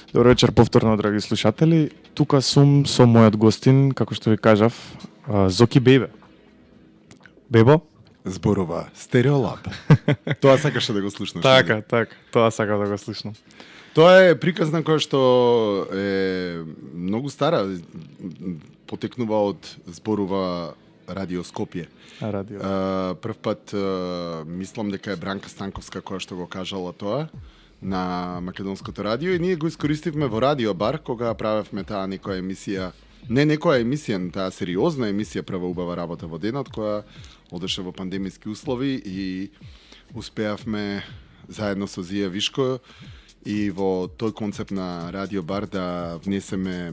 Добро вечер повторно, драги слушатели. Тука сум со мојот гостин, како што ви кажав, Зоки Бебе. Бебо? Зборува Стереолаб. Тоа сакаше да го слушнеш. Така, тоа сакам да го слушнам. Тоа е приказна која што е многу стара, потекнува од зборува Радио Скопје. Радио. Прв пат мислам дека е Бранка Станковска која што го кажала тоа на Македонското радио и ние го искористивме во Радио Бар кога правевме таа некоја емисија, не некоја емисија, таа сериозна емисија прва убава работа во денот која одеше во пандемиски услови и успеавме заедно со Зија Вишко и во тој концепт на Радио Бар да внесеме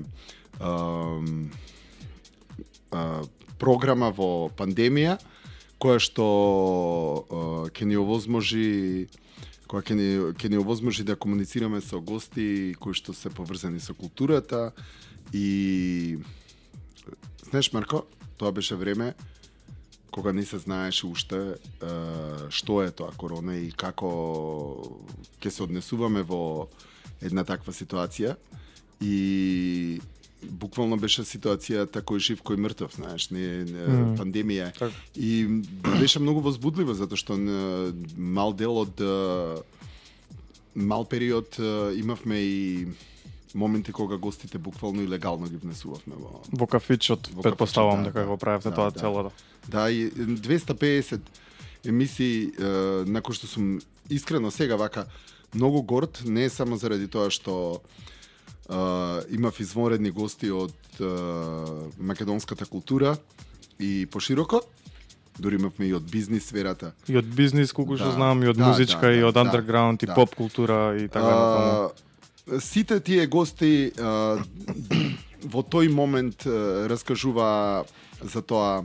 програма во пандемија која што ќе ни овозможи да комуницираме со гости кои што се поврзани со културата и знаеш Марко, тоа беше време кога не се знаеше уште што е тоа корона и како ќе се однесуваме во една таква ситуација и буквално беше ситуацијата кој жив, кој мртов, знаеш, пандемија. И беше многу возбудлива, затоа што мал дел од мал период имавме и моменти кога гостите буквално и легално ги внесувавме во кафичот, предпоставувам дека го правевте тоа целото. Да, и 250 емисии на кои што сум искрено сега вака многу горд, не само заради тоа што имав извонредни гости од македонската култура и пошироко. Дури имавме и од бизнис сферата. И од бизнис, колку што знам, и од музичка, и од андерграунд, и поп култура, и така натаму. Сите тие гости во тој момент раскажува за тоа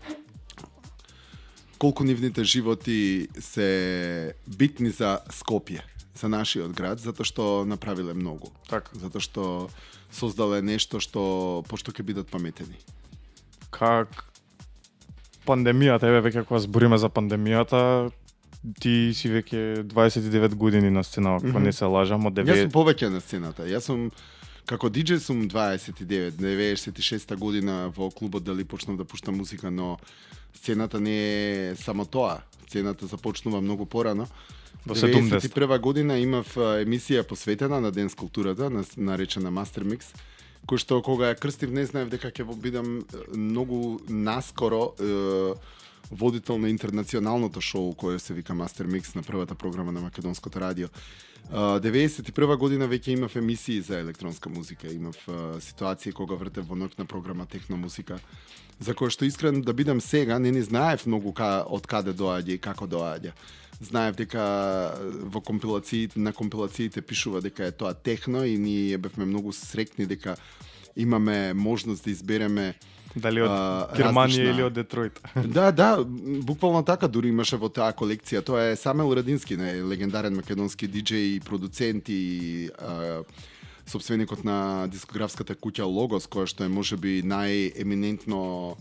колку нивните животи се битни за Скопје, за нашиот град, затоа што направиле многу. Така. Затоа што создале нешто што пошто ќе бидат паметени. Как пандемијата, еве веќе кога збориме за пандемијата, ти си веќе 29 години на сцена, ако не се лажам, од 9. Јас сум повеќе на сцената. Јас сум како диџеј сум 29, 96 година во клубот дали почнав да пуштам музика, но сцената не е само тоа. Сцената започнува многу порано. Во 71 година имав емисија посветена на Ден с културата, наречена Мастер Микс, кој што кога ја крстив не знаев дека ќе бидам многу наскоро водител на интернационалното шоу кое се вика Мастер Микс на првата програма на Македонското радио. 91 година веќе имав емисии за електронска музика, имав ситуации кога вртев во ноќна програма техно музика, за која што искрен да бидам сега, не ни знаев многу од каде доаѓа и како доаѓа. Знаев дека во на компилациите пишува дека е тоа техно и ние бевме многу среќни дека имаме можност да избереме дали од Германија или од Детройт. Да, буквално така, дури имаше во таа колекција. Тоа е Самел Радински, легендарен македонски диџеј и продуцент и собственикот на дискографската куќа Логос, која што е можеби најеминентно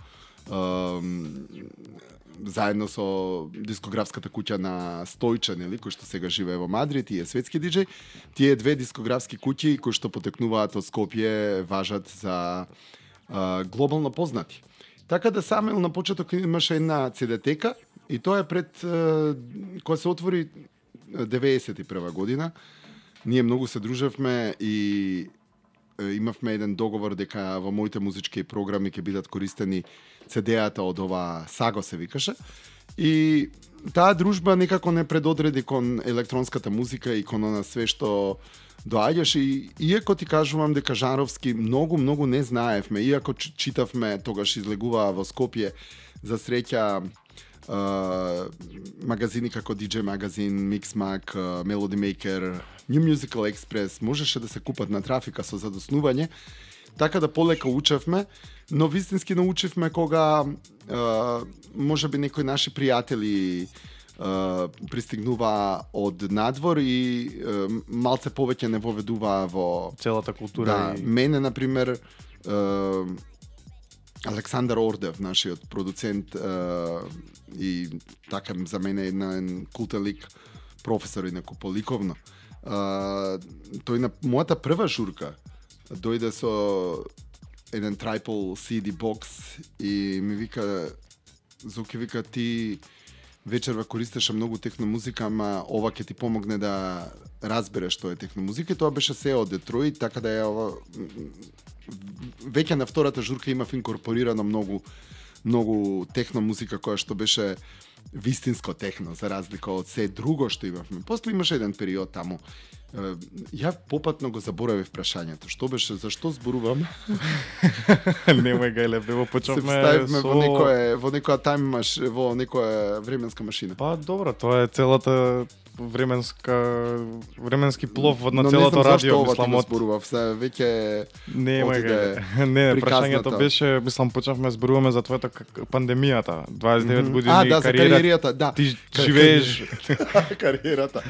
заедно со дискографската куќа на Стојче, нели, кој што сега живее во Мадрид и е светски диџеј. Тие две дискографски куќи кои што потекнуваат од Скопје важат за глобално познати. Така да Самел на почеток имаше една CD-тека и тоа е пред кога се отвори 91 година. Ние многу се дружевме и имавме еден договор дека во моите музички програми ќе бидат користени CD-ата од ова Саго се викаше. И таа дружба некако не предодреди кон електронската музика и кон она све што доаѓаш и иако ти кажувам дека жанровски многу не знаевме, иако читавме, тогаш излегуваа во Скопје за среќа магазини како DJ Магазин, Mixmag, Melody Maker, New Musical Express, можеше да се купат на трафика со задоснување, така да полека учевме, но вистински научивме кога можеби некои наши пријатели пристигнува од надвор и малце повеќе не воведуваа во целата култура. Да, мене например Александар Ордев, нашиот продуцент и така за мене еден култен лик, професор инаку по ликовно. тој на мојата прва журка дојде со еден трипл CD бокс и ми вика, Зоки, вика, ти вечерва користеше многу техномузика, ама ова ќе ти помогне да разбереш што е техномузика. И тоа беше се од Детройт, така да е ова веќе на втората журка имав инкорпорирано многу техномузика која што беше вистинско техно, за разлика од се друго што имавме. После имаше еден период таму. Ја попатно го заборавив прашањето. Што беше, зашто зборувам? Немој гајле, бево почнавме со во некоја во некоја временска машина. Па добро, тоа е целата временски плов на но целото радио, мислам, од зборував, се веќе немој гајле. Не, прашањето беше, мислам, почнавме зборуваме за твојата пандемијата, 29 години за кариерата, да. Ти живееш кариерата.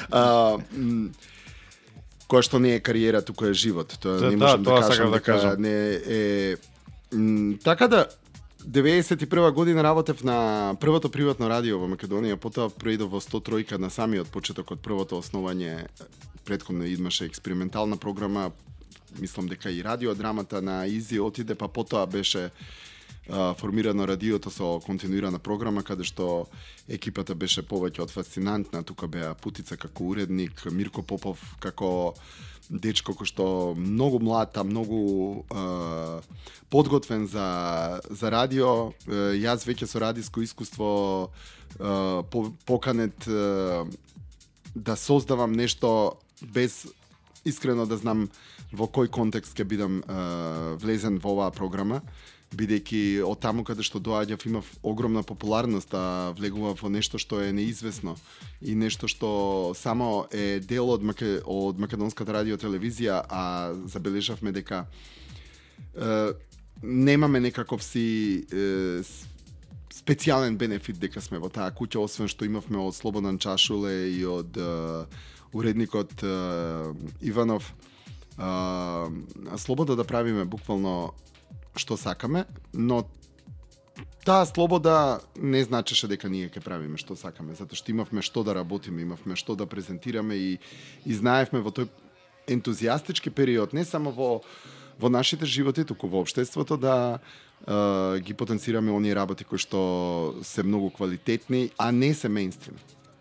Која што не е кариера, туку е живот. Тоа не можам да кажам дека не е така да 91 година работев на првото приватно радио во Македонија, потоа преидов во 103 на самиот почеток од првото основање. Претходно имаше експериментална програма, мислам дека и радиодрамата на Изи отиде, па потоа беше формирано радиото со континуирана програма, каде што екипата беше повеќе од фасцинантна. Тука беа Путица како уредник, Мирко Попов како дечко кој што многу млад, многу подготвен за радио. Јас веќе со радиско искуство поканет да создавам нешто без искрено да знам во кој контекст ќе бидам влезен во оваа програма, бидејќи од таму каде што доаѓав имав огромна популарност, а влегував во нешто што е неизвестно и нешто што само е дел од македонската радиотелевизија, а забележавме дека немаме некаков си специјален бенефит дека сме во таа куќа, освен што имавме од Слободан Чашуле и од уредникот Иванов слобода да правиме буквално што сакаме, но таа слобода не значеше дека ние ќе правиме што сакаме, затоа што имавме што да работиме, имавме што да презентираме и знаевме во тој ентузијастички период, не само во нашите животи, туку во општеството, да ги потенцираме оние работи кои што се многу квалитетни, а не се мејнстрим.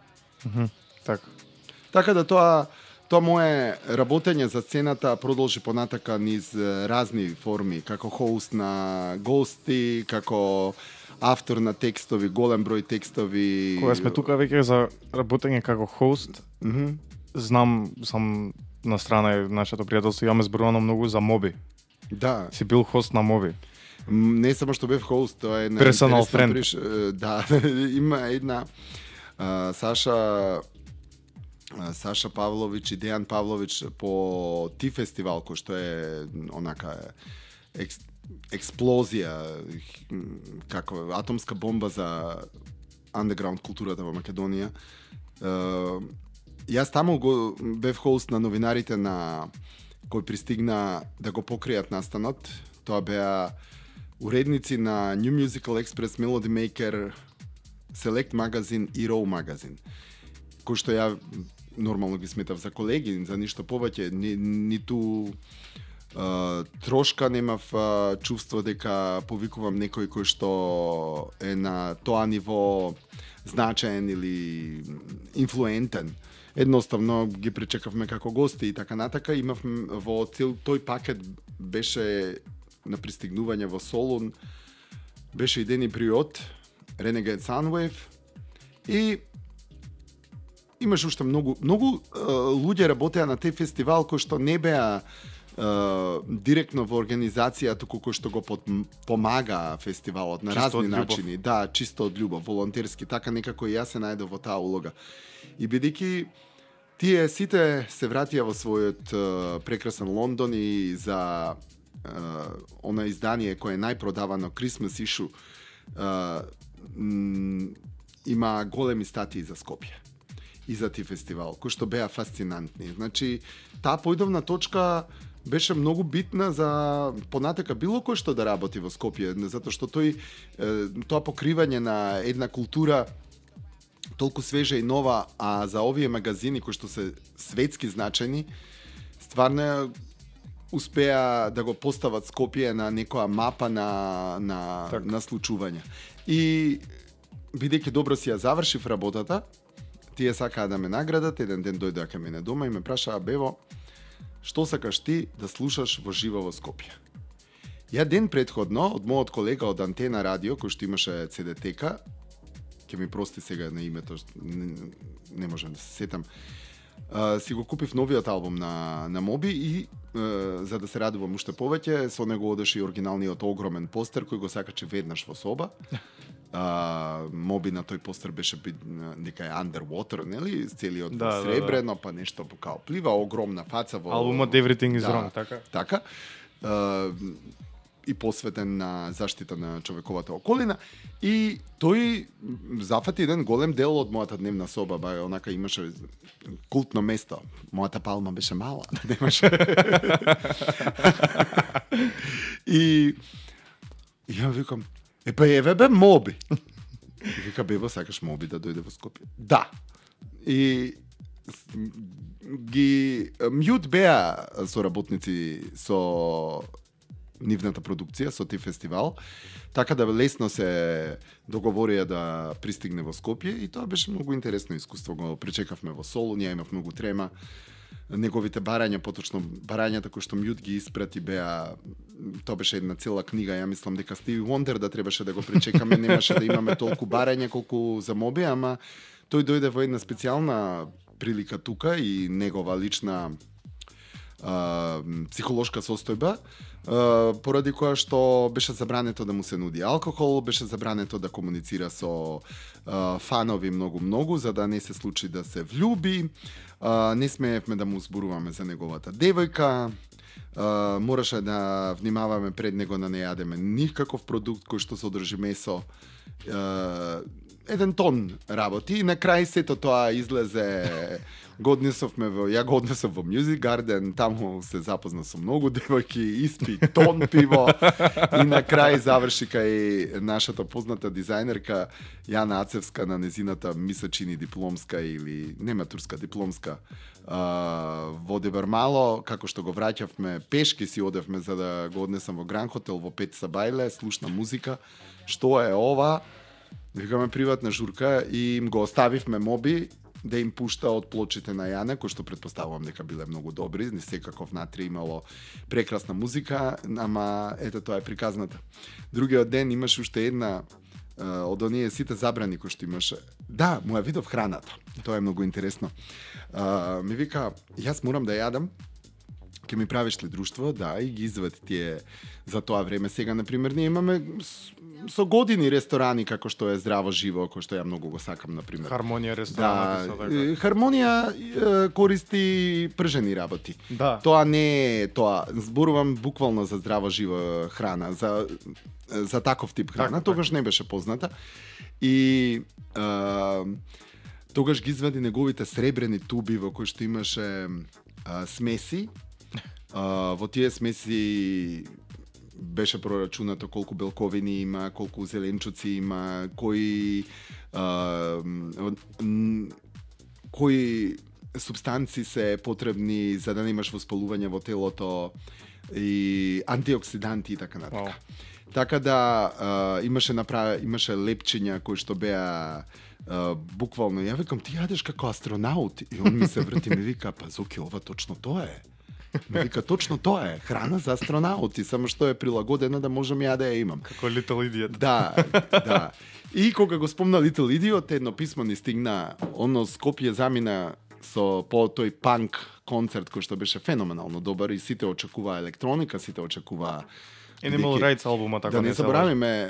Така да тоа мое работење за сцената продолжи понатака низ разни форми, како хост на гости, како автор на текстови, голем број текстови. Кога сме тука веќе за работење како хост, знам, сам на страна нашето пријателство, имаме зборувано многу за Моби. Да. Си бил хост на Моби. Не само што бев хост, тоа е една personal friend. Да, има една Саша Павлович и Дејан Павлович по Ти фестивал, кој што е онака експлозија, како атомска бомба за андеграунд културата во Македонија. Јас таму бев хост на новинарите кои пристигна да го покријат настанот. Тоа беа уредници на New Musical Express, Melody Maker, Select Magazine и Row Magazine, кој што ја нормално ги сметав за колеги, за ништо повеќе, ниту трошка немав чувство дека повикувам некој кој што е на тоа ниво значаен или инфлуентен. Едноставно ги пречекавме како гости и така натака. Имавме во цел тој пакет беше на пристигнување во Солун, беше и Дени Бриот, Renegade Sunwave и имаше уште многу луѓе работеа на тој фестивал кои што не беа директно во организација, туку кој што го помага фестивалот на разни начини. Да, чисто од љубов, волонтерски, така некако и јас се најдов во таа улога. И бидејќи тие сите се вратија во својот прекрасен Лондон и за она издание кое е најпродавано, Christmas Issue, има големи статии за Скопје и за Ти фестивал, кои што беа фасцинантни. Значи, таа појдовна точка беше многу битна за понатака било кој што да работи во Скопје, затоа што тоа покривање на една култура толку свежа и нова, а за овие магазини кои што се светски значајни, стварно успеа да го постават Скопје на некоја мапа на случувања. И бидејќи добро си ја завршив работата, тие сакаа да ме наградат, еден ден дојдоа кај мене дома и ме прашаа: Бево, што сакаш ти да слушаш во живо во Скопје? Ја ден предходно од мојот колега од Антена радио, кој што имаше CD-тека, ќе ми прости сега на името, не можам да се сетам, си го купив новиот албум на Моби и за да се радувам уште повеќе, со него одеше и оригиналниот огромен постер кој го сакачи веднаш во соба. Моби на тој постер беше нека е underwater, нели? Целиот сребрено, па нешто као плива, огромна фаца во албумот Everything is Wrong, така. Така. И посветен на заштита на човековата околина, и тој зафати еден голем дел од мојата дневна соба, онака имаше култно место. Мојата палма беше мала, немаше. И ја викам: еве бе Моби. И вика: Бево, сакаш Моби да дојде во Скопје? Да. И ги Мјут беа соработници со нивната продукција, со тој фестивал, така да лесно се договорија да пристигне во Скопје, и тоа беше многу интересно искуство. Го пречекавме во Солун, ја имав многу трема. Неговите барања, поточно барањата кои што Мјут ги испрати беа, тоа беше една цела книга. Ја мислам дека Стиви Вондер да требаше да го пречекаме, немаше да имаме толку барања колку за Моби, ама тој дојде во една специјална прилика тука и негова лична психолошка состојба, поради која што беше забрането да му се нуди алкохол, беше забрането да комуницира со фанови многу, за да не се случи да се влюби. Не смеевме да му зборуваме за неговата девојка. Мораше да внимаваме пред него да не јадеме никаков продукт кој што содржи месо. Еден тон работи, и на крај сето тоа излезе. Ја го однесов во Music Garden, таму се запозна со многу девојки, испи тон пиво, и на крај заврши кај нашата позната дизајнерка Јана Ацевска на незината мисачини дипломска или не матурска, дипломска во Дебармало, како што го враќавме, пешки си одевме за да го однесам во Гранд Хотел во 5 Сабајле, слушна музика. Што е ова? Викаме приватна журка и им го оставивме Моби да им пушта од плочите на Јана, кои што предпоставувам дека биле многу добри, не секаков натри, имало прекрасна музика, ама ето тоа е приказната. Другиот ден имаше уште една од оние сите забрани кои што имаше. Да, му ја видов храната. Тоа е многу интересно. Ми вика: јас морам да јадам, ќе ми правиш ли друштво? Да, и ги извади тие за тоа време. Сега, например, ние имаме со години ресторани како што е Здраво живо, кој што ја многу го сакам, например. Хармонија ресторанот. Да, Хармонија користи пржени работи. Да. Тоа не е тоа. Зборувам буквално за Здраво живо храна, за таков тип храна. Тогаш не беше позната. И тогаш ги извади неговите сребрени туби во кои што имаше смеси. Во тие смеси беше прорачунато колку белковини има, колку зеленчуци има, кои субстанци се потребни за да немаш воспалување во телото, и антиоксиданти и така натака. Така да имаше лепчиња кои што беа буквално. Ја викам: ти јадеш како астронаут? И он ми се врти и ми вика: па Зоки, ова точно тоа е. Ми вика: точно тоа е, храна за астронаути, само што е прилагодена да можам ја да ја имам. Како Little Idiot. Да. И кога го спомна Little Idiot, едно писмо ни стигна, оно Скопје замина по тој панк концерт кој што беше феноменално добар, и сите очекуваа електроника, сите очекуваа Animal Rights албумот, ако да не се забравиме.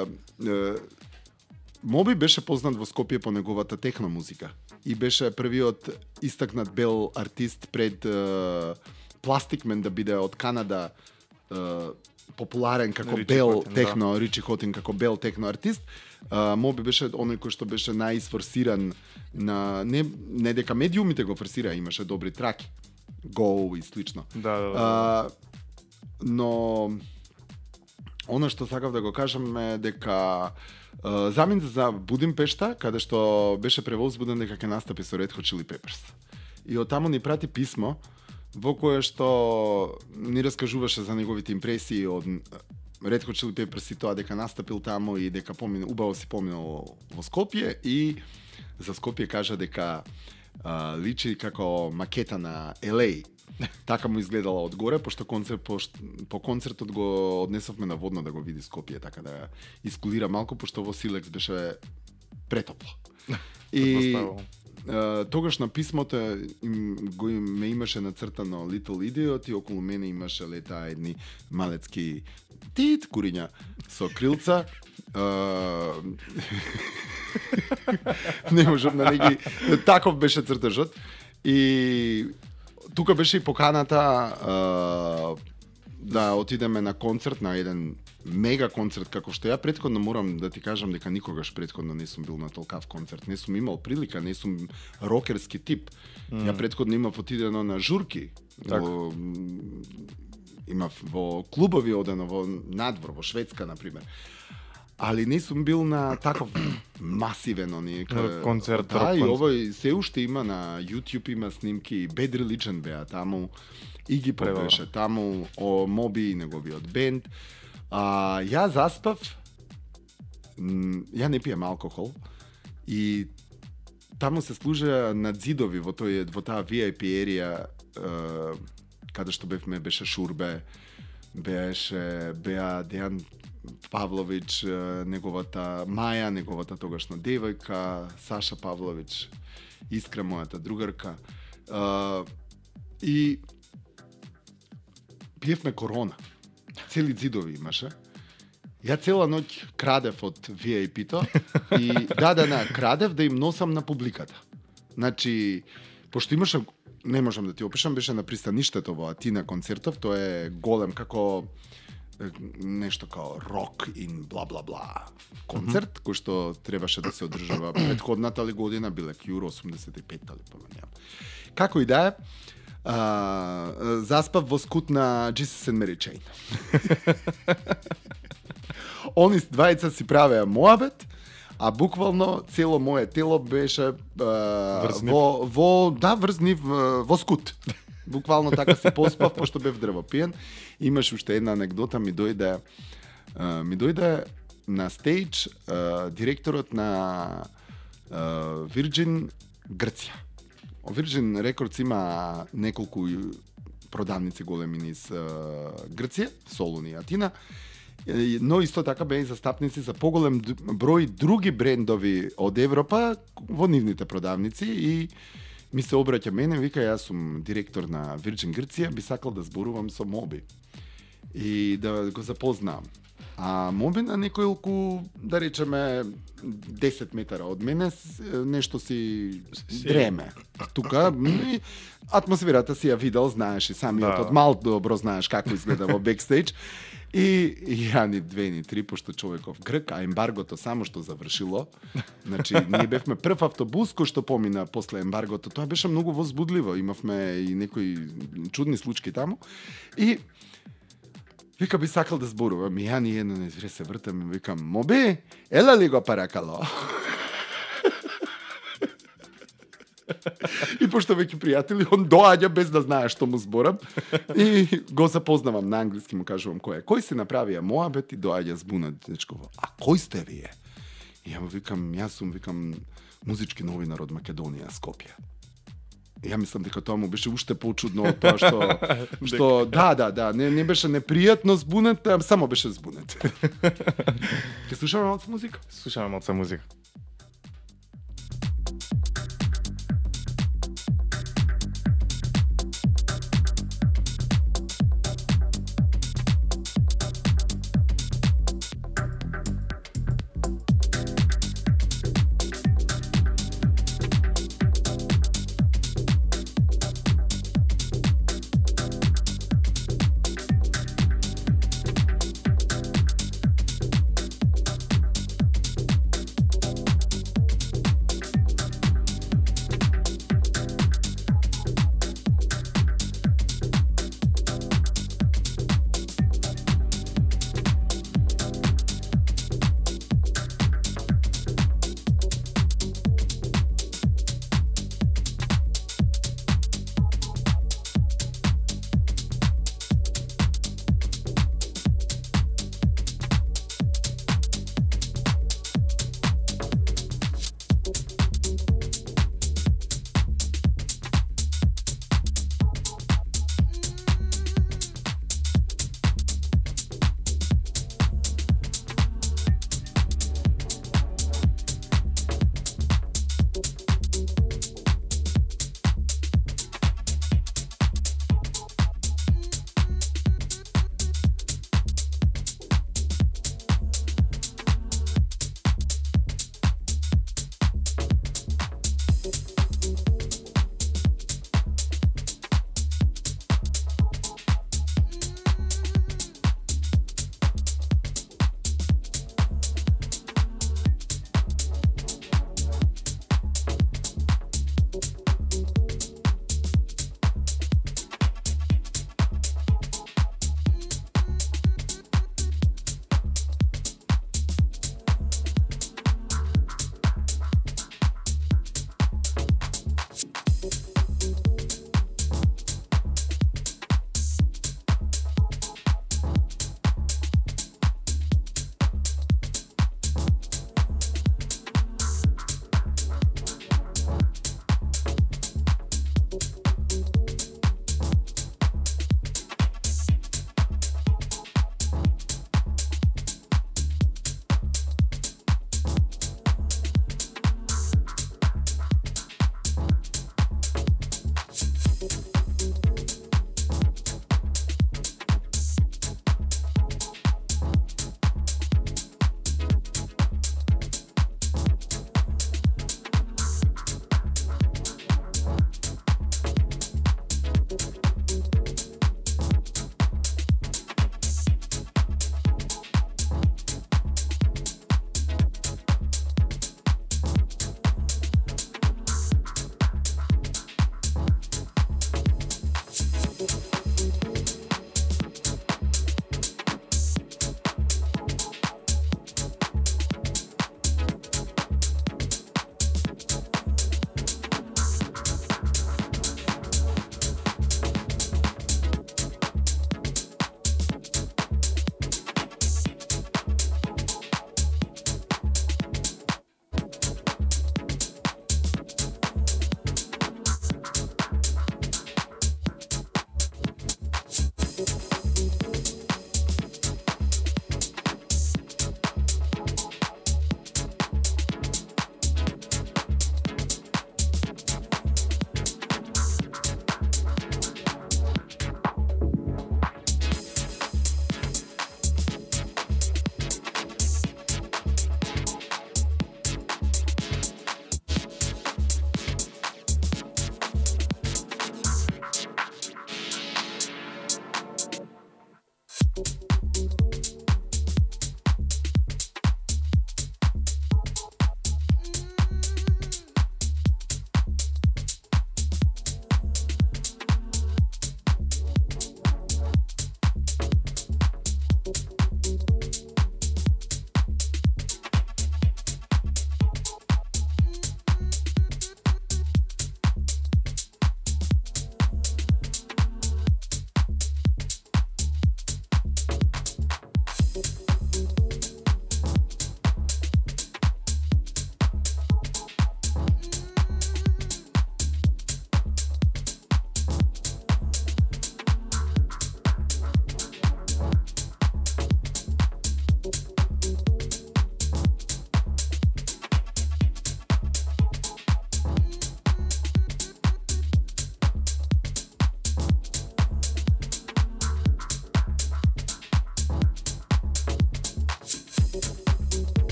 Моби беше познат во Скопје по неговата техно музика и беше првиот истакнат бел артист пред Plastic Man да биде од Канада популарен како Ричи бел Хотин, техно, да. Ричи Хотин како бел техно артист. Моби беше оној кој што беше најисфорсиран на не дека медиумите го форсира, имаше добри траки. Go и слично. Да. Но Оно што сакав да го кажам е дека замин за Будимпешта, каде што беше превозбуден дека ќе настапи со Red Hot Chili Peppers. И од таму ни прати писмо во кое што ни раскажуваше за неговите импресии од Red Hot Chili Peppers и тоа дека настапил таму и дека убаво си поминал во Скопје и за Скопје кажа дека личи како макета на LA. Така му изгледала одгоре, пошто по концертот го однесовме на водно да го види Скопје, така да искулира малку, пошто во Силекс беше претопло. И тогаш на писмото ме имаше нацртано Little Idiot и околу мене имаше летаа едни малецки куриња со крилца. Не можам да не ги... Таков беше цртежот. И тука беше и поканата да отидеме на концерт, на еден мега концерт, како што ја претходно морам да ти кажам дека никогаш претходно не сум бил на толкав концерт. Не сум имал прилика, не сум рокерски тип. Ја претходно имав отидено на журки. Имав во клубови одено во надвор, во Шведска, например. Али не сум бил на таков масивен концерт. Да, и овој се уште има на YouTube, има снимки, Bad Religion беа таму, Iggy Pop беше таму, Моби и неговиот бенд. Ја заспав, ја не пием алкохол и таму се служеа над зидови во таа VIP ерија каде што беше Шурбе, беа Дејан Павлович, неговата Маја, неговата тогашна девојка, Саша Павлович, Искра, мојата другарка. И пиевме Корона. Цели зидови имаше. Ја цела ноќ крадев од VIP-то и крадев да им носам на публиката. Значи, пошто имаше, не можам да ти опишам, беше на пристаништето во Атина концертов, тоа е голем како нешто као рок ин бла-бла-бла концерт, кој што требаше да се одржава претходната ли година, биле Кјуро 85-та ли помењам. Како и да е, заспав во скут на Jesus and Mary Chain. Они двајца си правеа моабет, а буквално цело мое тело беше врзнив во скут. Буквално така се поспав, пошто бев дрвопиен. Имаш уште една анекдота, ми дојде на стејдж директорот на Virgin Грција. Virgin Records има неколку продавници големи низ Грција, Солун и Атина, но исто така беа и застапници за поголем број други брендови од Европа во нивните продавници и ми се обраќа мене, вика, јас сум директор на Virgin Грција, би сакал да зборувам со Моби и да го запознам. А Моби на неколку, да речеме, 10 метара од мене, нешто си дреме. Тука, атмосферата си ја видел, знаеш и самиот од мал добро знаеш како изгледа во бекстејдж. И ја ни 2 ни 3, пошто човеков грк, а ембаргото само што завршило. Значи, ние бевме прв автобус кој што помина после ембаргото. Тоа беше многу возбудливо. Имавме и некои чудни случаи таму. И вика, би сакал да зборувам. И ја ни едно не се вртам и викам, Моби, ела ли го паракало? И пошто веќе пријатели, он доаѓа без да знае што му зборам и го запознавам на англиски, му кажувам кој е. Кој се направија моабет и доаѓа збунат дечково. А кој сте вие? И ја му викам, јас сум, музички новинар од Македонија, Скопје. И ја мислам дека тоа му беше уште почудно од тоа што не беше непријатно збунет, само беше збунет. Ќе слушаме малку музика? Слушаме малку музика.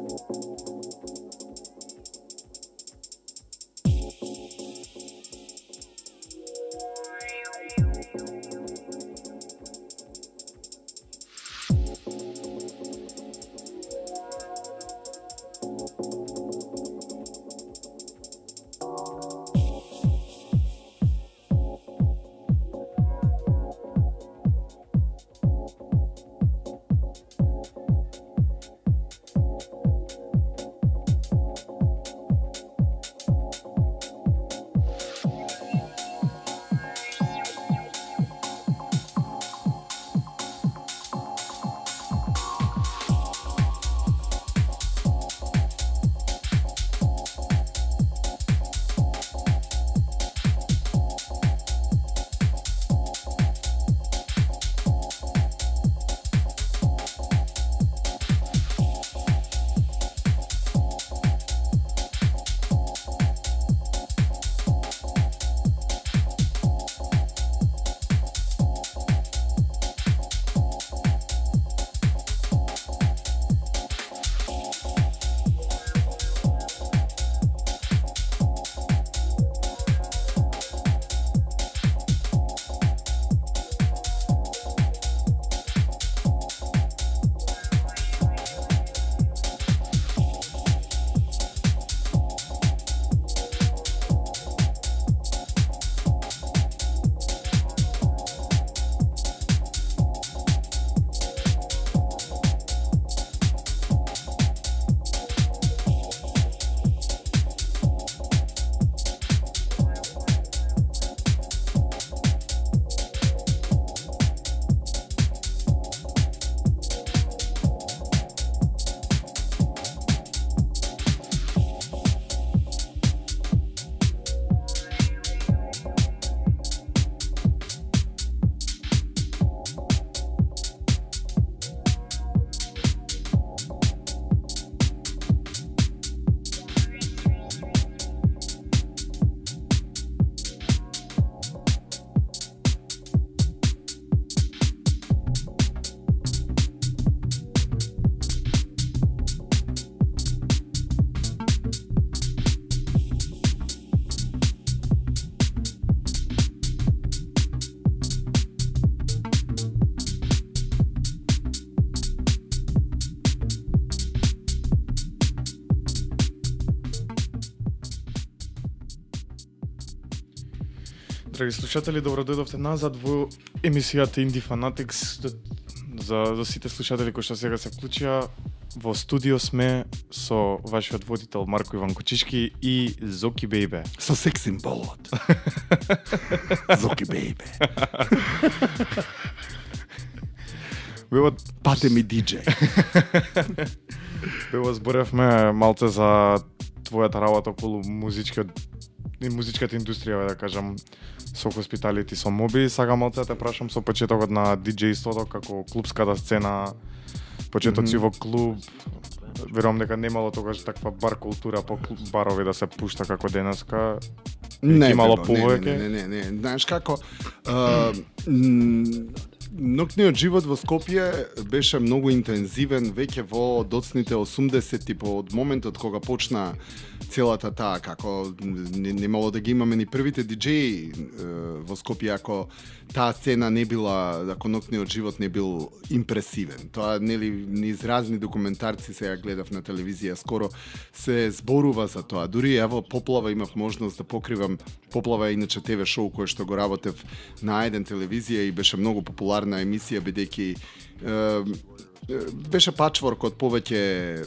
Драги слушатели, добро дојдовте назад во емисијата Indie Fanatics. За сите слушатели кои што сега се вклучија, во студио сме со вашиот водител Марко Иван Кочишки и Зоки Бейбе. Со секс символот. Зоки Бейбе. Пате ми диџеј. Бево зборевме малце за твојата работа околу музичката индустрија, да кажам, со хоспиталити, со моби. Сага малце те прашам со почетокот на диџејството, како клубската сцена, почетоци во клуб. Верувам дека немало тогаш таква бар култура по барови да се пушта како денеска. Не, имало повеќе. Не. Знаеш како, ноќниот живот во Скопје беше многу интензивен веќе во доцните 80-ти, од моментот кога почна целата таа, како немало да ги имаме ни првите диџеи во Скопје, ако таа сцена не била, ако ноќниот живот не бил импресивен. Тоа нели низ разни документарци сега гледав на телевизија, скоро се зборува за тоа. Дури ево Поплава имав можност да покривам. Поплава е иначе ТВ шоу кое што го работев на еден телевизија и беше многу популарна емисија, бидејќи беше пачворк од повеќе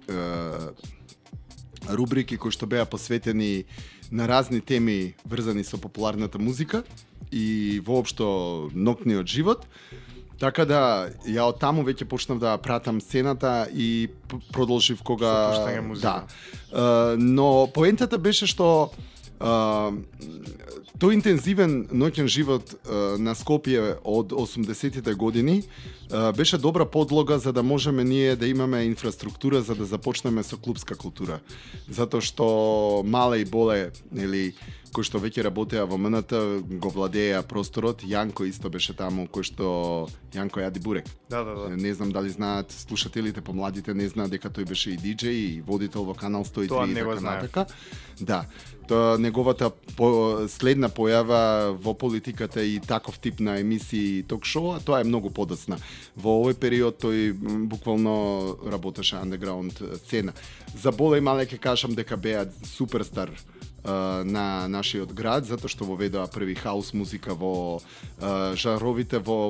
рубрики кои што беа посветени на разни теми врзани со популарната музика и воопшто ноќниот живот. Така да ја од таму веќе почнав да пратам сцената и продолжив кога да. Но поентата беше што Тој интензивен ноќен живот на Скопје од 80-тите години беше добра подлога за да можеме ние да имаме инфраструктура за да започнеме со клубска култура. Затоа што Мале и Боле, нели, кои што веќе работеа во МНТ, го владееа просторот. Јанко исто беше таму, кој што Јанко јади бурек. Да. Не знам дали знаат слушателите, помладите не знаат дека тој беше и диџеј и водител во Канал 103 Тоа и не го така знаев. натака. Да. Тоа неговата следна појава во политиката и таков тип на емисии и ток-шоу, тоа е многу подоцна. Во овој период тој буквално работеше андеграунд сцена. За Боле и Мале ќе кажам дека беа суперстар на нашиот град, затоа што воведоа први хаус музика во жаровите, во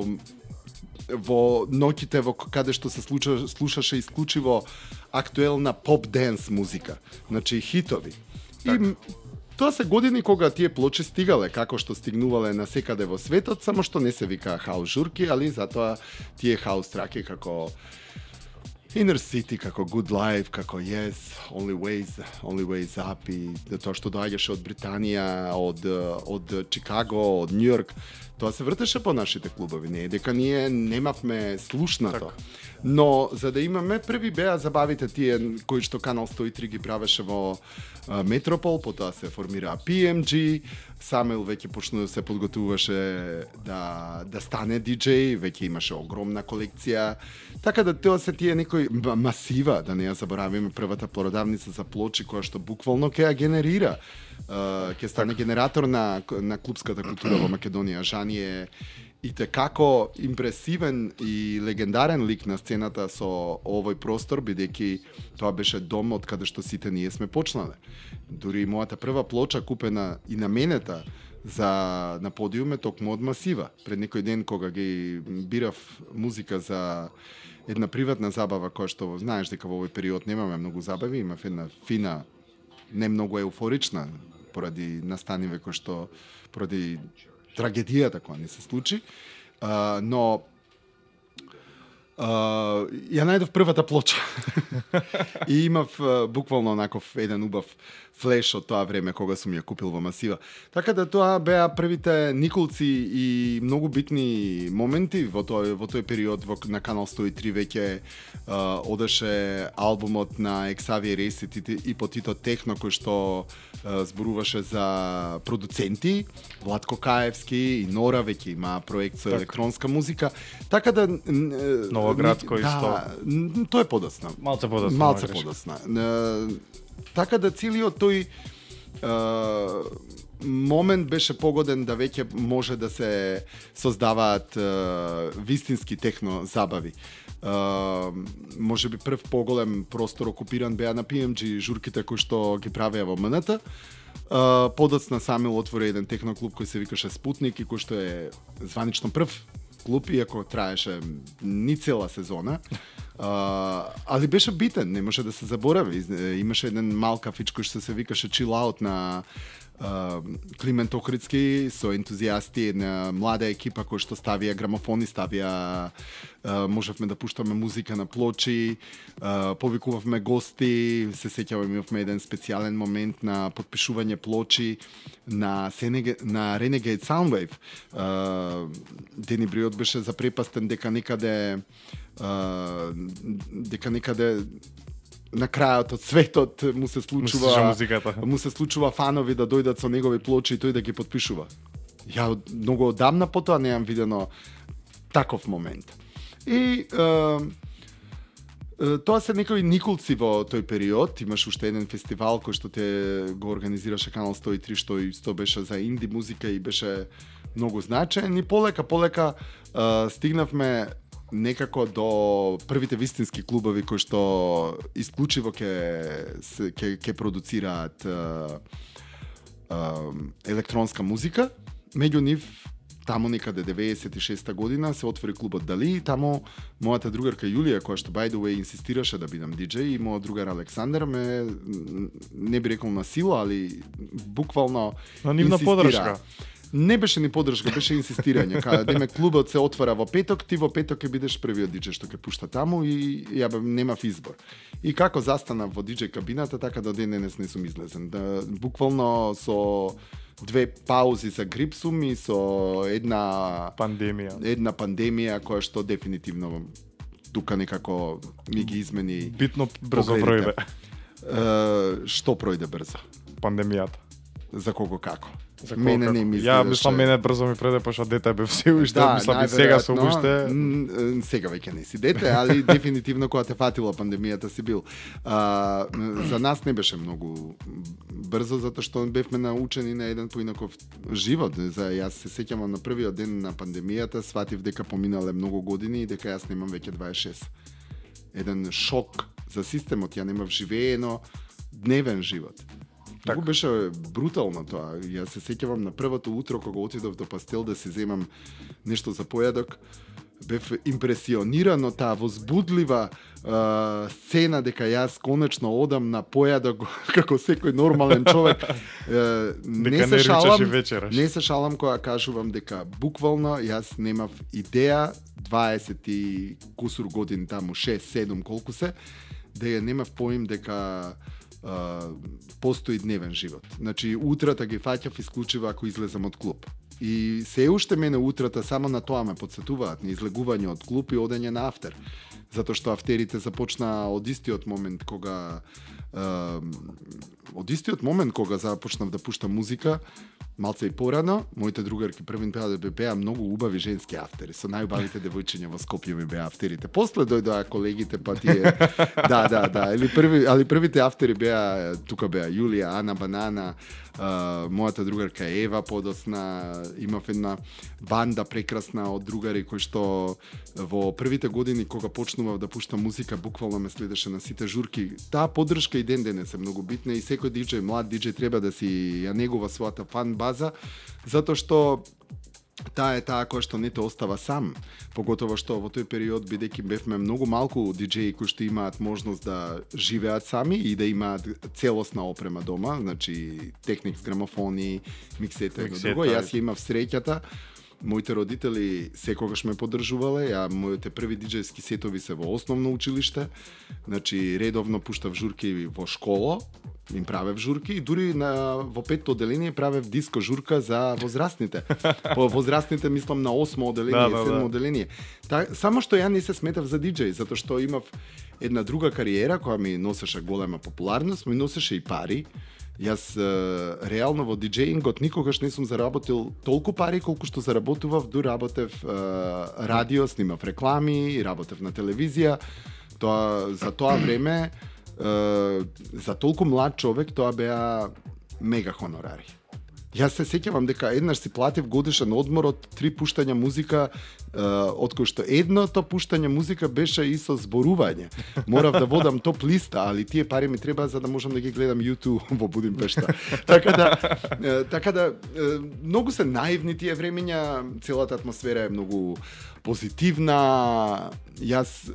ноќите во каде што се слушаше исклучиво актуелна поп-денс музика. Значи хитови. И тоа се години кога тие плочи стигале, како што стигнувале на секаде во светот, само што не се викаа хаус журки, али затоа тие хаус траки како Inner City, како Good Life, како Yes, Only Ways Up и тоа што доаѓаше од Британија, од Чикаго, од Њујорк, тоа се вртеше по нашите клубови, не е дека ние немавме слушнато. Но за да имаме први беа забавите тие кои што Канал 103 ги правеше во Метропол, потоа се формира PMG, Самел веќе почна да се подготвуваше да стане диџеј, веќе имаше огромна колекција. Така да тоа се тие некои масива, да не ја заборавиме, првата продавница за плочи која што буквално ќе ја генерира, ќе стане генератор на клубската култура во Македонија. Жани е и како импресивен и легендарен лик на сцената со овој простор, бидејќи тоа беше дом од каде што сите ние сме почнале. Дури и мојата прва плоча купена и наменета на подиуме токму од масива. Пред некој ден кога ги бирав музика за една приватна забава која што знаеш дека во овој период немаме многу забави, имав една фина, не многу еуфорична поради настаниве кој што поради трагедијата која не се случи, но ја најдов првата плоча и имав буквално онаков еден убав флеш од тоа време кога сум ја купил во масива. Така да тоа беа првите николци и многу битни моменти во тој период на Канал 103 веќе одеше албумот на Xavier Acid и Потито Техно кој што зборуваше за продуценти, Владко Каевски и Нора веќе има проект со електронска музика. Така да Новоградско исто. Тоа е подоцна. Малце подоцна. Така да целиот тој момент беше погоден да веќе може да се создаваат вистински техно забави. Може би прв поголем простор окупиран беа на PMG журките кои што ги правеа во МНТ. Подоцна Самил отвори еден техно клуб кој се викаше Спутник и кој што е званично прв клуб, иако траеше ни цела сезона. Али беше битен, не може да се заборави. Имаше еден мал кафич кој што се викаше Chill Out на Климент Охридски со ентузијасти, една млада екипа кој што ставија грамофони, можевме да пуштаме музика на плочи, повикувавме гости, се сеќавам имавме еден специјален момент на потпишување плочи на Renegade Soundwave. Дени Бриот беше запрепастен дека некаде на крајот од светот му се случува фанови да дојдат со негови плочи и тој да ги потпишува. Ја многу одамна потоа неам видено таков момент. И тоа се некои николци во тој период. Имаш уште еден фестивал кој што го организираше Канал 103, што исто беше за инди музика и беше многу значаен. И полека стигнавме некако до првите вистински клубови кои што исклучиво ќе продуцираат електронска музика. Меѓу нив, таму некаде 96-та година се отвори клубот Дали и таму мојата другарка Јулија, која што by the way инсистираше да бидам диџеј, и мојот другар Александар не би рекол на сила, али буквално на нивна подршка. Не беше ни поддршка, беше инсистирање. Деме клубот се отвара во петок, ти во петок ќе бидеш првиот диџеј што ќе пушта таму и ја немав избор. И како застанав во диџеј кабината, така до ден денес не сум излезен. Буквално со 2 паузи за грип сум и со една пандемија која што дефинитивно тука некако ми ги измени. Битно брзо пројде. Што пројде брзо? Пандемијата. За кого како? Мене не ми изгледаше. Ја мислам мене брзо ми преде пошто дете бев се уште, мислам и сега сум уште. Сега веќе не си дете, али дефинитивно кога те фатила пандемијата си бил. За нас не беше многу брзо затоа што бевме научени на еден поинаков живот. Јас се сеќавам на првиот ден на пандемијата, сватив дека поминале многу години и дека јас немам веќе 26. Еден шок за системот, ја немав живеено дневен живот. Многу беше брутално тоа. Јас се сеќавам на првото утро кога отидов до Пастел да си земам нешто за појадок. Бев импресиониран од таа возбудлива сцена дека јас конечно одам на појадок како секој нормален човек. Не се шалам кога кажувам дека буквално јас немав идеја 20 и кусур години таму 6-7 колку се, да ја немав поим дека постои дневен живот. Значи, утрата ги фаќав исклучиво ако излезам од клуб. И се уште мене утрата само на тоа ме подсетуваат, на излегување од клуб и одење на афтер. Затоа што афтерите започна од истиот момент кога започнав да пуштам музика, малце и порано, моите другарки првин беа многу убави женски афтери, со најубавите девојчиња во Скопје ми беа афтерите. После дојдоа колегите, па тие али првите афтери беа тука беа Јулија, Ана Банана, мојата другарка Ева подосна, имав една банда прекрасна од другари кои што во првите години кога почнував да пуштам музика, буквално ме следеше на сите журки. Таа поддршка и ден денес е многу битна и секој диџеј, млад диџеј треба да си ја негува својата фан база, затоа што таа е таа која што не те остава сам. Поготово што во тој период, бидејќи бевме многу малку диџеи кои што имаат можност да живеат сами и да имаат целосна опрема дома, значи техникс, грамофони, миксета и друго. Јас ја имав среќата, моите родители секогаш ме поддржувале, моите први диџејски сетови се во основно училиште, значи редовно пуштав журки во школа, им правев журки и дури во 5-то одделение правев диско журка за возрастните. По возрастните мислам на 8-мо одделение, 7-мо одделение. Само што ја не се сметав за диџеј, затоа што имав една друга кариера која ми носеше голема популарност, ми носеше и пари. Јас реално во диџеингот никогаш не сум заработил толку пари колку што заработував дури работев радио, снимав реклами, работев на телевизија. За тоа време за толку млад човек тоа беа мега хонорари. Јас се сеќавам дека еднаш си платив годишен одмор од 3 пуштања музика, од кои што едното пуштање музика беше и со зборување. Морав да водам топ листа, али тие пари ми треба за да можам да ги гледам YouTube во Будимпешта. Така да многу се наивни тие времења, целата атмосфера е многу позитивна. Јас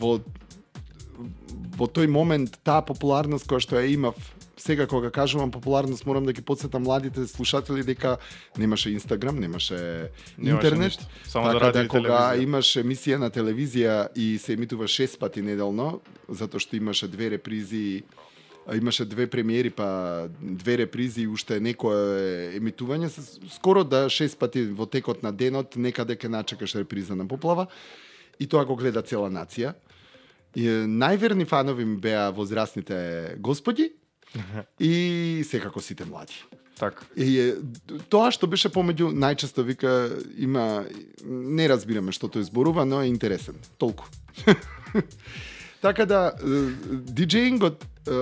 во тој момент таа популарност која што ја имав, сега кога кажувам популарност, морам да ги подсетам младите слушатели дека немаше Инстаграм, немаше интернет. Само така да кога имаш емисија на телевизија и се емитува 6 пати неделно, затоа што имаше 2 репризи, имаше 2 премиери, па 2 репризи и уште некое емитување, скоро да 6 пати во текот на денот некаде ке начекаш реприза на Поплава и тоа го гледа цела нација. И најверни фанови ми беа возрастните господи и секако сите млади. Так. И тоа што беше помеѓу најчесто вика има не разбираме што тој зборува, но е интересен. Толку. Така да диџеингот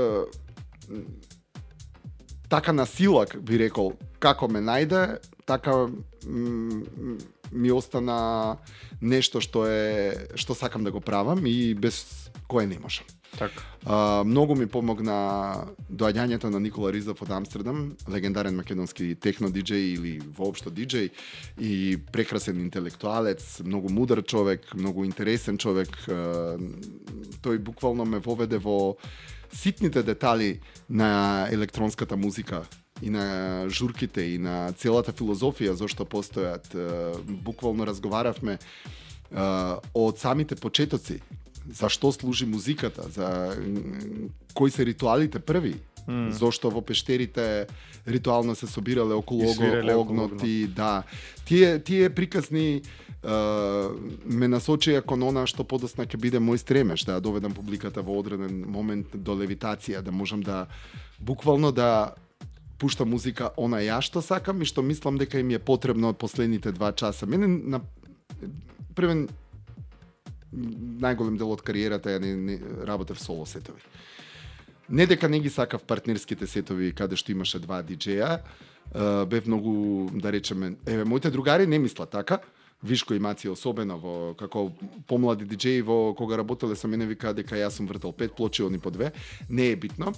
така на сила би рекол како ме најде, така ми остана нешто што сакам да го правам и без кое не можам. Така. Многу ми помогна доаѓањето на Никола Ризов од Амстердам, легендарен македонски техно диџеј или воопшто диџеј и прекрасен интелектуалец, многу мудар човек, многу интересен човек. Тој буквално ме воведе во ситните детали на електронската музика на журките и на целата филозофија зашто постојат. Буквално разговаравме од самите почетоци, за што служи музиката, за кои се ритуалите први, зошто во пештерите ритуално се собирале околу огнот и да. Тие приказни ме насочија кон она што подосна ќе биде мој стремеж, да доведам публиката во одреден момент до левитација, да можам да буквално да пуштам музика она ја што сакам и што мислам дека им е потребно од последните 2 часа. Мене на првен најголем дел од кариерата ја не работев соло сетови. Не дека не ги сакав партнерските сетови каде што имаше 2 диџеја, бев многу, да речеме, моите другари не мислат така. Вишко и Маци особено во како помлади диџеи во кога работеле со мене вика дека јас сум вртел 5 плочи, они по 2. Не е битно.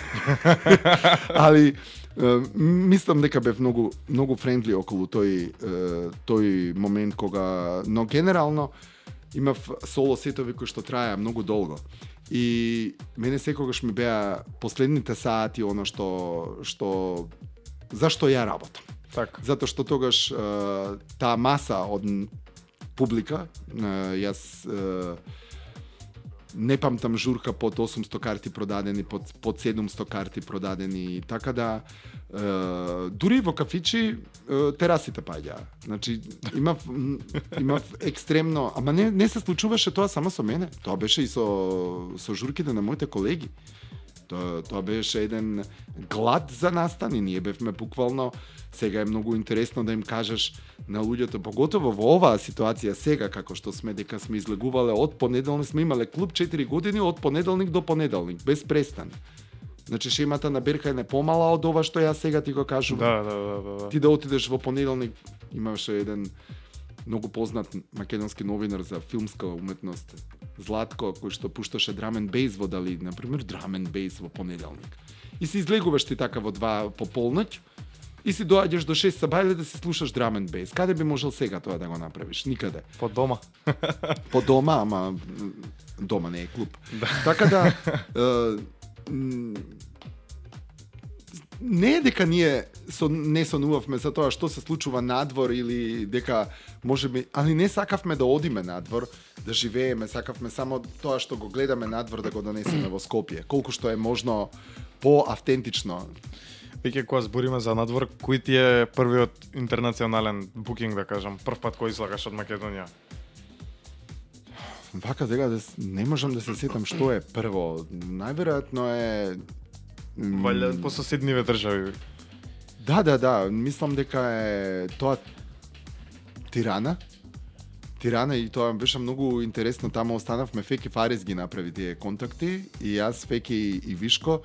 Али мислам дека бев многу френдли околу тој момент кога, но генерално имав соло сетови кои што траја многу долго. И мене секогаш ми беа последните сати она што зашто ја работам. Так. Затоа што тогаш таа маса од публика, јас не памтам журка под 800 карти продадени, под 700 карти продадени, така да дури во кафичи терасите паѓаа. Значи имав екстремно, ама не се случуваше тоа само со мене. Тоа беше и со журките на моите колеги. Тоа беше еден глад за настан и ние бевме буквално. Сега е многу интересно да им кажеш на луѓето, поготово во оваа ситуација сега, како што сме, дека сме излегувале од понеделник, сме имале клуб 4 години од понеделник до понеделник, без престан. Значи шемата на Берка е не помала од ова што ја сега ти го кажувам. Да. Ти да отидеш во понеделник, имаше еден многу познат македонски новинар за филмска уметност, Златко, кој што пушташе драм енд бейс во дали, например, драм енд бейс во понеделник. И се излегуваш ти така во 2 по полноќ, и си доаѓаш до 6 сабајле да си слушаш драм енд бейс. Каде би можел сега тоа да го направиш? Никаде. По дома. По дома, ама дома не е клуб. Да. Така да не е дека ние не сонувавме за тоа што се случува надвор или дека можеби, али не сакавме да одиме надвор, да живееме, сакавме само тоа што го гледаме надвор да го донесеме во Скопје, колку што е можно по-автентично. Веќе кога збориме за надвор, кој ти е првиот интернационален букинг, да кажам, прв пат кој излагаш од Македонија? Вака сега не можам да се сетам што е прво. Најверојатно е Валја по соседниве држави. Да, мислам дека е тоа Тирана. Тирана и тоа беше многу интересно, таму останавме, Феки Фарис ги направи тие контакти и јас, Феки и Вишко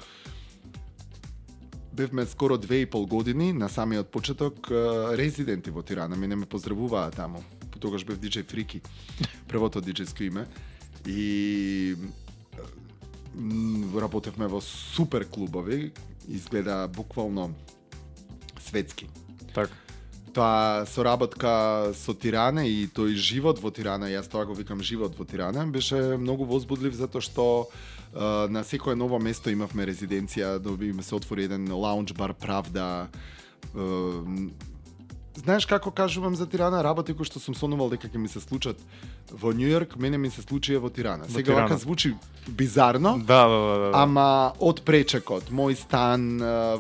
бевме скоро 2,5 години на самиот почеток резиденти во Тирана. Мене ме поздравуваа таму. Тогаш бев диџеј Фрики, првото диџејско име. И работевме во супер клубови, изгледа буквално светски. Так. Таа соработка со Тирана и тој живот во Тирана, јас тоа го викам живот во Тирана, беше многу возбудлив затоа што на секое ново место имавме резиденција, да се отвори еден лаунջ бар Правда. Знаеш како кажувам за Тирана, работи кои што сум сонувал дека ќе ми се случат во Њујорк, мене ми се случија во Тирана. Сега вака звучи бизарно. Да. Ама од пречекот, мој стан,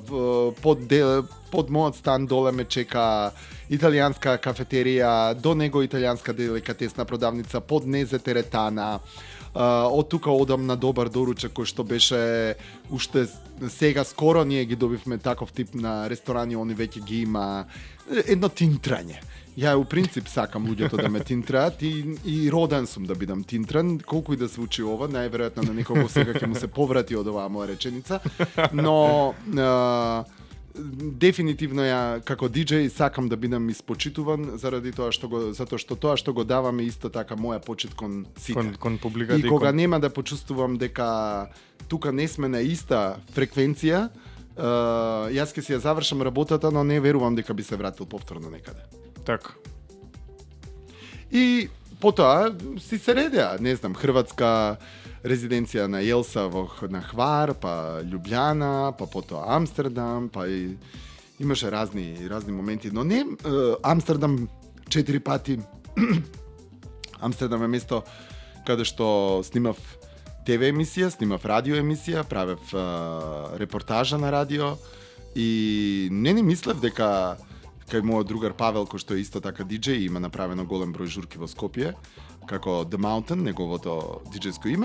под мојот стан доле ме чека италијанска кафетерија, до него италијанска деликатесна продавница, под незе теретана. Од тука одам на добар доручек кој што беше уште сега скоро ние ги добивме таков тип на ресторани, они веќе ги има едно тинтрање. Ја у принцип сакам луѓето да ме тинтраат и роден сум да бидам тинтран, колку и да звучи ова, најверојатно на некого сега ќе му се поврати од оваа моја реченица, но дефинитивно ја како диџеј сакам да бидам испочитуван затоа што тоа што го давам е исто така моја почит кон сите. Кон публиката и кога нема да почувствувам дека тука не сме на иста фреквенција, јас ќе си ја завршам работата, но не верувам дека би се вратил повторно некаде. Так. И потоа си се редеа, не знам, Хрватска, резиденција на Елса на Хвар, па Љубљана, па потоа Амстердам, па и имаше разни моменти, но не Амстердам 4 пати. Амстердам е место каде што снимав ТВ емисија, снимав радио емисија, правев репортажа на радио и не мислев дека кај мојот другар Павел, кој што е исто така диџеј, има направено голем број журки во Скопје, како The Mountain, неговото диџејско име.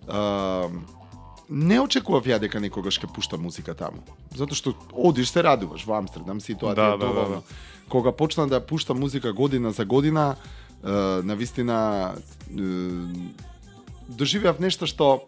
Не очекував ја дека некогаш ќе пушта музика таму. Затоа што одиш се радуваш во Амстердам, ситуација доволно. Кога почна да пушта музика година за година, навистина доживеав нешто што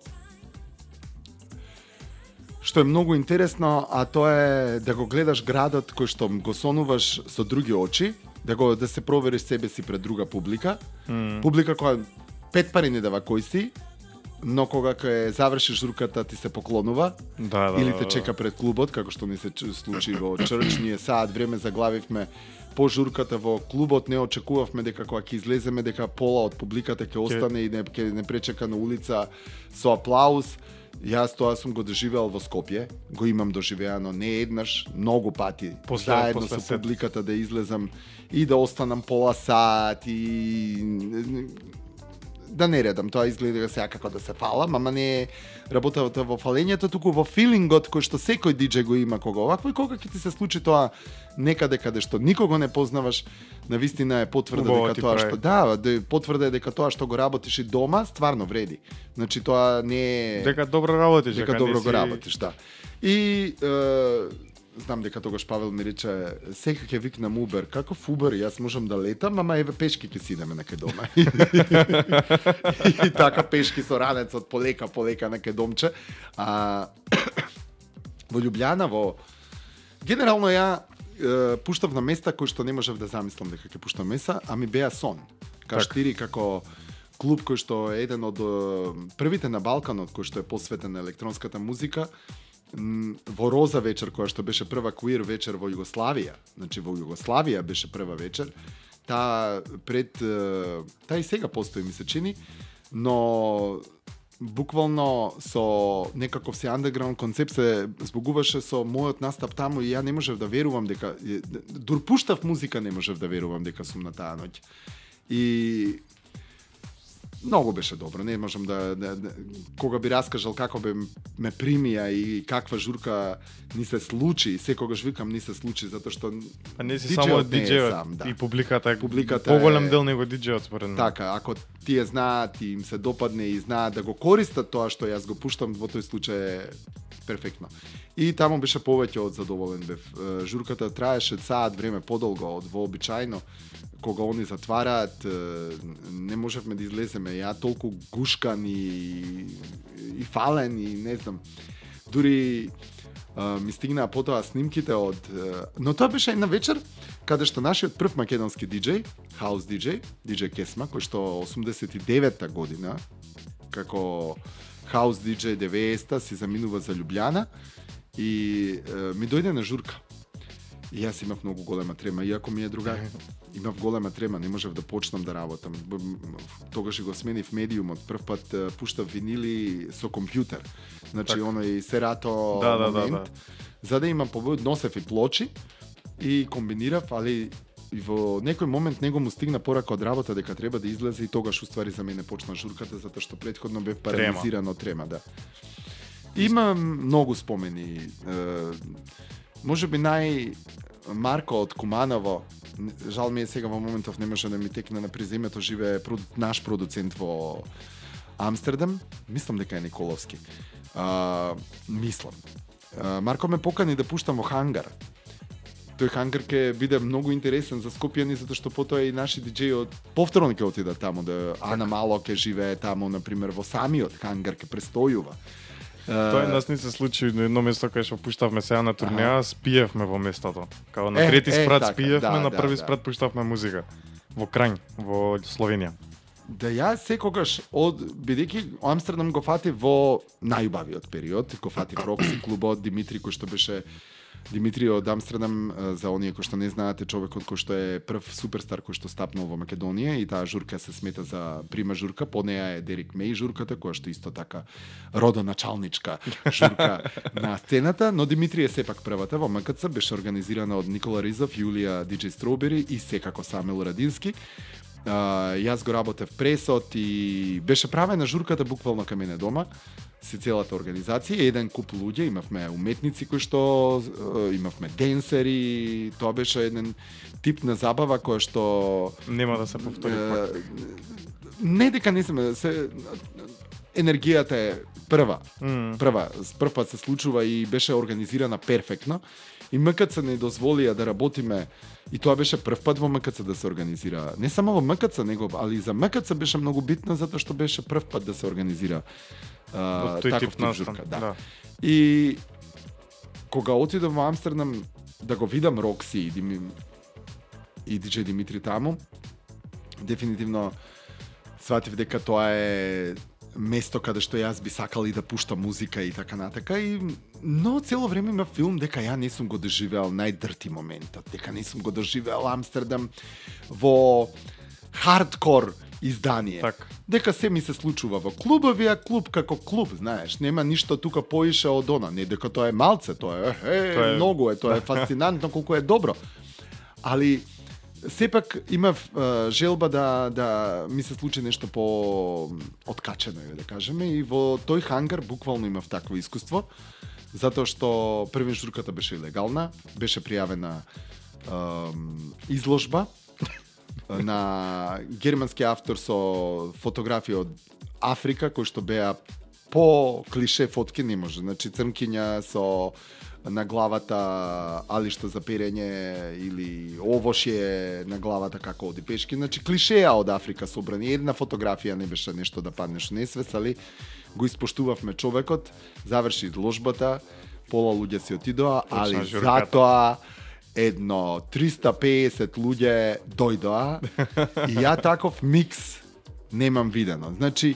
е многу интересно, а тоа е да го гледаш градот кој што го сонуваш со други очи, да се провериш себе си пред друга публика. Публика која 5 пари не дава кој си, но кога ќе завршиш журката ти се поклонува или те чека пред клубот, како што ни се случи во Чрч. Ние саат време заглавивме по журката во клубот, не очекувавме дека кога ќе излеземе дека пола од публиката ќе остане и ќе не пречека на улица со аплауз. Јас тоа сум го доживеал во Скопје, го имам доживеано не еднаш, многу пати, заедно со публиката да излезам и да останам пола сат и да не редам, тоа изгледа сега како да се фалам, ама не е работата во фалењето, туку во филингот кој што секој диџеј го има кога овакво и кога ќе ти се случи тоа некаде каде што никого не познаваш, навистина е потврда дека тоа што потврда е дека тоа што го работиш и дома стварно вреди. Значи тоа не е дека добро работиш, дека добро го работиш, да. И знам дека тогаш Павел ми рече, сега ќе викнам Убер. Каков Убер? Јас можам да летам, ама еве пешки ќе си идеме некај дома. И така пешки со ранецот полека некај домче. Во Љубљана, генерално ја пуштав на места кои што не можев да замислам дека ќе пуштам меса, а ми беа сон. K4 како клуб кој што е еден од првите на Балканот кој што е посветен на електронската музика. Во Роза вечер, која што беше прва квир вечер во Југославија, значи во Југославија беше прва вечер, таа и сега постои, ми се чини, но буквално со некаков си андеграунд концепт се збогуваше со мојот настап таму и ја не можев да верувам дека дур пуштав музика, не можев да верувам дека сум на таа ноќ. И многу беше добро, не можам кога би раскажал како би ме примија и каква журка ни се случи, секогаш викам ни се случи затоа што не си само диџејот, и публиката поголем дел него диџејот според мене. Така, ако тие знаат и им се допадне и знаат да го користат тоа што јас го пуштам, во тој случај е перфектно. И таму беше повеќе од задоволен бев. Журката траеше саат време подолго од вообичајно. Кога они затвараат, не можевме да излеземе. Ја толку гушкан и фален и не знам. Дури ми стигнаа потоа снимките од... Но тоа беше една вечер каде што нашиот прв македонски диџеј, хаус диџеј Кесма, кој што 89-та година, како хаус диџеј 90-та си заминува за Љубљана и ми дојде на журка. И јас имав многу голема трема, иако ми е другар. Имав голема трема, не можев да почнам да работам. Тогаш го сменив медиумот, прв пат пуштав винили со компјутер. Значи, оној Серато момент. За да имам носев и плочи и комбинирав, али во некој момент него му стигна порака од работа дека треба да излезе и тогаш уствари за мене почна журката, затоа што претходно бев парализиран од трема, да. Има многу спомени. Може би Марко од Куманово, жал ми е сега во моментов не може да ми текне на презимето, живее наш продуцент во Амстердам, мислам дека е Николовски. Марко ме покани да пуштам во хангар. Тој хангар ќе биде многу интересен за скопјани, затоа што потоа и наши диџеи повторно ќе отидат таму, да Ана Мало ќе живее таму, например, во самиот хангар ќе престојува. Тоа нас не се случи на едно место кај што пуштавме сега на турнеја, спиевме во местото. Као на трети спрат спиевме, на први спрат пуштавме музика во Крањ, во Словенија. Да, јас секогаш бидејќи Амстердам го фати во најубавиот период, го фати Рокси клубот, Димитри кој што беше Димитрije од Амстердам, за оние кои што не знаат, е човекот кој што е прв суперстар кој што стапнал во Македонија и таа журка се смета за прима журка, по неа е Дерик Меј журката, која што исто така родоначалничка журка на сцената, но Димитрije е сепак првата во МКЦ, беше организирана од Никола Ризов, Јулија Диџеј Стробери и секако Самил Радински. Јас го работев пресот и беше правена журката буквално кај мене дома, се целата организација, еден куп луѓе, имавме уметници кои што имавме денсери, тоа беше еден тип на забава која што нема да се повтори пак. Не дека не сме, енергијата е прв пат се случува и беше организирана перфектно. И МКЦ не дозволија да работиме, и тоа беше прв пат во МКЦ да се организира. Не само во МКЦ, али и за МКЦ беше многу битно, затоа што беше прв пат да се организира таков тип журка. Да. И кога отидов во Амстердам да го видам Рокси и диџеј Димитри таму, дефинитивно сватив дека тоа е место каде што јас би сакал и да пуштам музика и така натака, но цело време има филм дека ја не сум го доживеал најдрти моментот, дека не сум го доживеал Амстердам во хардкор издание. Так. Дека се ми се случува во клубови, а клуб како клуб, знаеш, нема ништо тука поише од она, не дека тоа е малце, тоа е многу е, тоа е фасцинантно колку е добро. Али сепак имав желба да ми се случи нешто по откачено, да кажеме, и во тој хангар буквално имав такво искуство, затоа што првен журката беше легална, беше пријавена изложба на германски автор со фотографии од Африка, кои што беа по клише фотки, не може, значи црнкиња со на главата алишта за перење или овошје на главата како оди пешки, значи клишеа од Африка собрани. Една фотографија не беше нешто да паднеш несвес, али го испоштувавме човекот, заврши изложбата, пола луѓе си отидоа, али затоа едно 350 луѓе дојдоа и ја таков микс немам видено. Значи,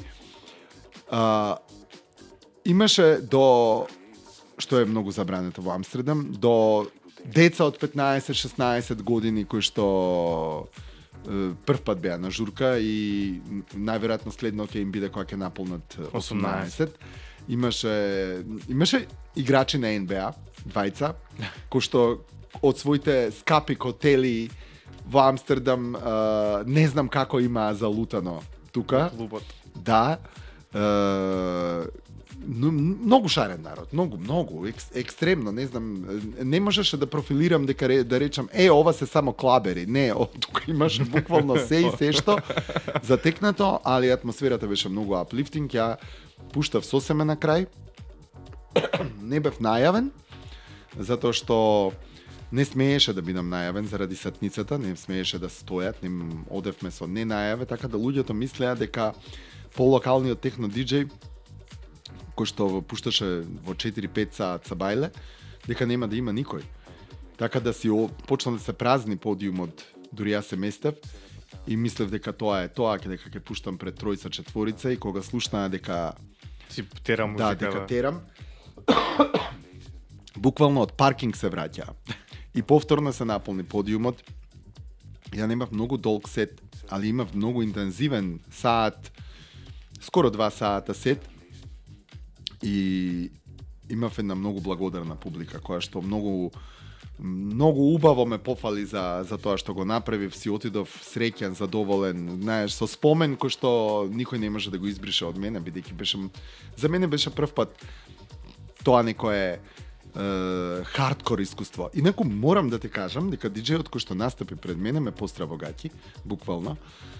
имаше до, што е многу забрането во Амстердам, до деца од 15-16 години кои што прв пат беа на журка и најверојатно следно ќе им биде кога ќе наполнат 18. Имаше играчи на НБА, двајца, кои што од своите скапи хотели во Амстердам, не знам како имаа залутано тука. Клубот. Да. Многу шарен народ, многу, екстремно, не знам, не можеше да профилирам дека да речам, ова се само клабери, не, тука имаше буквално се и се што затекнато, али атмосферата беше многу аплифтинг, ја пуштав сосеме на крај, не бев најавен, затоа што не смееше да бидам најавен заради сатницата, не смееше да стојат, не одевме со не најаве, така да луѓето мислеа дека полокалниот техно диџеј кој што пушташе во 4-5 саат сабајле, дека нема да има никој. Така да си почна да се празни подиумот, дури јас се местев и мислев дека тоа е тоа, дека ќе пуштам пред тројца, четворица и кога слушнаа дека си терам музика, дека терам, буквално од паркинг се враќа. И повторно се наполни подиумот. Ја немав многу долг сет, али имав многу интензивен саат, скоро 2 саата сет. И имав една многу благодарна публика, која што многу убаво ме пофали за тоа што го направив, си отидов среќен, задоволен, знаеш, со спомен кој што никој не може да го избрише од мене, бидејќи за мене беше прв пат тоа некое хардкор искуство. Инаку морам да ти кажам дека диџејот кој што настапи пред мене ме постра во гаќи, буквално.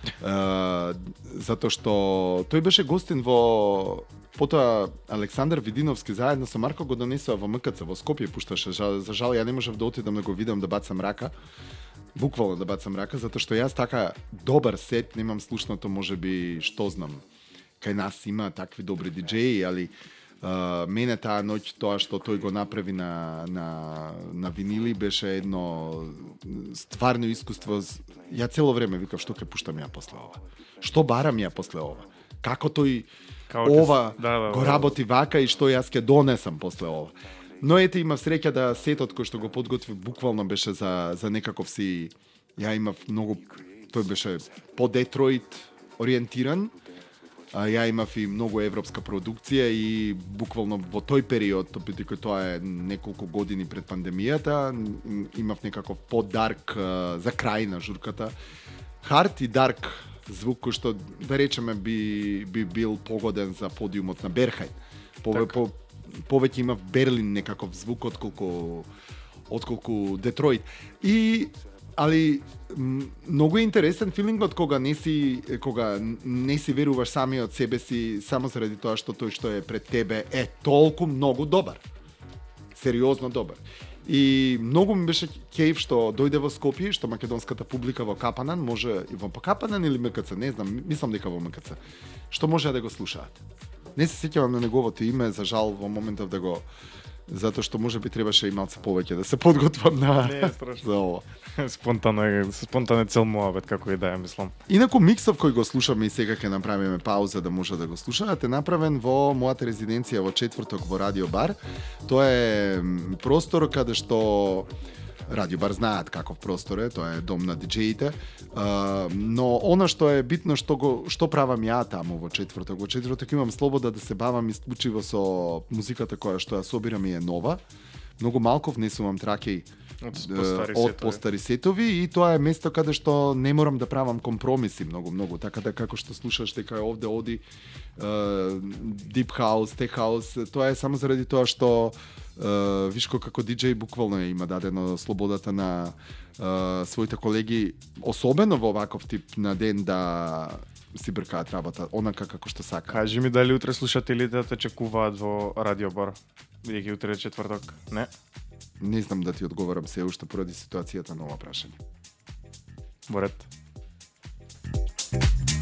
Затоа што тој беше гостин во потоа Александар Видиновски заедно со Марко го донесува во МКЦ во Скопје пушташе. За жал ја не можев да отидам да го видам да бацам рака. Буквално да бацам рака, затоа што јас така добар сет немам слушнато, можеби, што знам. Кај нас има такви добри диџеи, али мене таа ноќ тоа што тој го направи на винили беше едно стварно искуство. Ја цело време викав што ќе пуштам ја после ова. Што барам ја после ова? Како тој го работи вака и што јас ќе донесам после ова. Но ете имав среќа да сетот кој што го подготви буквално беше за некаков си... Ја имав многу... Тој беше по Детройт ориентиран. Ја имав и многу европска продукција и буквално во тој период, бидејќи тоа е неколку години пред пандемијата, имав некаков по-дарк за крај на журката. Хард и дарк звук кој што, да речеме, би бил погоден за подиумот на Берхајн. Повеќе имав Берлин некаков звук отколку Детройт. Али многу е интересен филингот кога не си веруваш самиот себе си само заради тоа што тој што е пред тебе е толку многу добар. Сериозно добар. И многу ми беше кејф што дојде во Скопје, што македонската публика во Капанан може и во Капанан или МКЦ, не знам, мислам дека во МКЦ. Што може да го слушаат. Не се сеќавам на неговото име, за жал во моментов да го, затоа што можеби требаше и малце повеќе да се подготвам за ова. Спонтано е цел муабет, како и да ја мислам. Инаку миксов кој го слушаме и сега ќе направиме пауза да може да го слушаат, е направен во мојата резиденција во четврток во Радио Бар. Тоа е простор каде што Радио Бар знаат каков простор е, тоа е дом на диџеите. Но она што е битно што правам ја таму во четврток. Во четврток имам слобода да се бавам исклучиво со музиката која што ја собирам и е нова. Многу малку внесувам траки од постари сетови и тоа е место каде што не морам да правам компромиси многу, така да како што слушаш дека овде оди Deep House, Tech House, тоа е само заради тоа што Вишко како диџеј буквално има дадено слободата на своите колеги, особено во ваков тип на ден да си бркаат работа, онака како што сака. Кажи ми дали утре слушателите те чекуваат во Радио Бар, бидејќи утре е четврток, не? Не знам да ти одговорам се уште поради ситуацијата на ова прашање. Во ред.